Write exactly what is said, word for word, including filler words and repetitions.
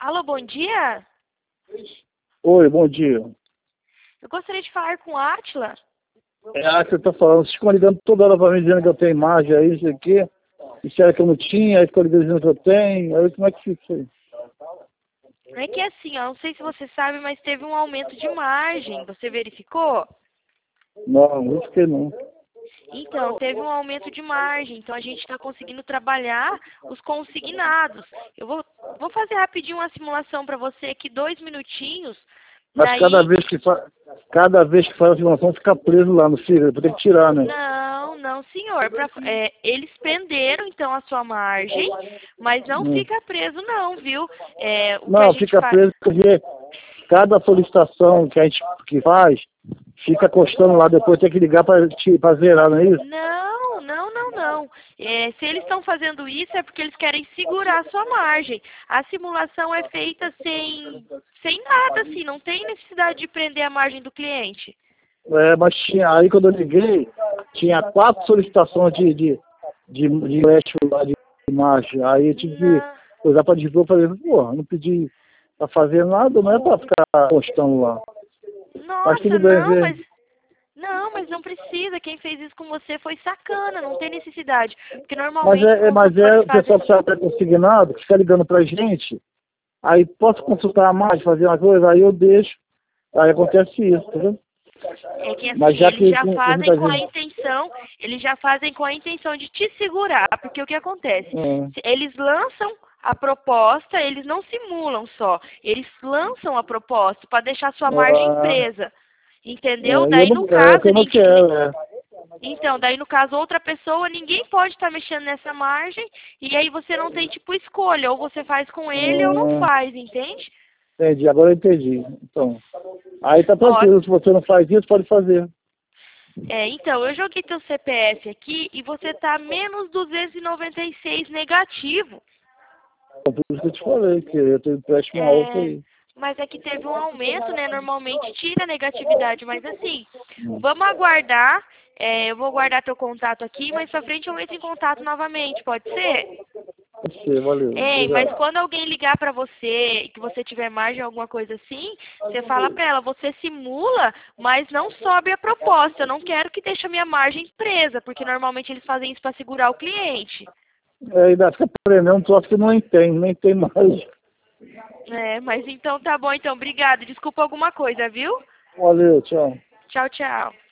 Alô, bom dia? Oi, bom dia. Eu gostaria de falar com a Átila. É, ah, você tá falando, vocês ficam ligando toda hora pra mim dizendo que eu tenho imagem aí, isso aqui. Isso era que eu não tinha, aí ficam ligando dizendo que eu tenho. Aí como é que fica isso aí? É que assim, ó, não sei se você sabe, mas teve um aumento de margem. Você verificou? Não, não fiquei não. Então, teve um aumento de margem. Então, a gente está conseguindo trabalhar os consignados. Eu vou, vou fazer rapidinho uma simulação para você aqui, dois minutinhos. Mas cada Daí, vez que faz, cada vez que faz a simulação fica preso lá no filho, vou ter que tirar, né? não, não, senhor. Pra, é, eles prenderam, então, a sua margem, mas não Hum. fica preso, não, viu? É, o que a Não, gente fica faz... preso porque cada solicitação que a gente que faz, fica costando lá, depois tem que ligar para zerar, não é isso? Não, não, não, não. É, se eles estão fazendo isso é porque eles querem segurar a sua margem. A simulação é feita sem, sem nada, assim, não tem necessidade de prender a margem do cliente. É, mas tinha, aí quando eu liguei, tinha quatro solicitações de, de, de, de empréstimo lá de imagem. Aí eu tive que Não, usar para divulgar, eu falei, pô, não pedi para fazer nada, não é para ficar postando lá. Mas nossa, tudo bem, não, vê. mas não, mas não precisa. Quem fez isso com você foi sacana, não tem necessidade. Porque Mas normalmente os é, é, mas é consultores o fazem. pessoal que está consignado, que fica ligando pra gente, aí posso consultar mais, fazer uma coisa, aí eu deixo, aí acontece isso, entendeu? É que Mas assim, já eles que já com, com fazem muita com a gente. intenção, eles já fazem com a intenção de te segurar, porque o que acontece? É, Se eles lançam a proposta, eles não simulam só, eles lançam a proposta para deixar sua margem ah, presa. Entendeu? é, e eu Daí não, no é o que caso, eu não ninguém, quero, é. então, daí no caso outra pessoa, ninguém pode estar mexendo nessa margem, e aí você não tem tipo escolha, ou você faz com ele ou não Ah, faz, entende? entendi, agora eu entendi. Então, aí tá Ó, tranquilo, se você não faz isso, pode fazer. É, então, eu joguei teu C P F aqui e você tá menos duzentos e noventa e seis negativo. Então, por isso que eu te falei, que eu tenho empréstimo alto É, aí. mas é que teve um aumento, né? Normalmente tira a negatividade, mas assim, vamos aguardar. É, eu vou guardar teu contato aqui, mas pra frente eu entro em contato novamente, pode ser? Pode ser, valeu, Ei, mas obrigado. quando alguém ligar pra você, que você tiver margem alguma coisa assim, você fala pra ela, você simula, mas não sobe a proposta. Eu não quero que deixe a minha margem presa, porque normalmente eles fazem isso pra segurar o cliente. É, ainda fica prendendo um troço que não tem, nem tem mais. É, mas então tá bom, então, obrigada. Desculpa alguma coisa, viu? Valeu, tchau. Tchau, tchau.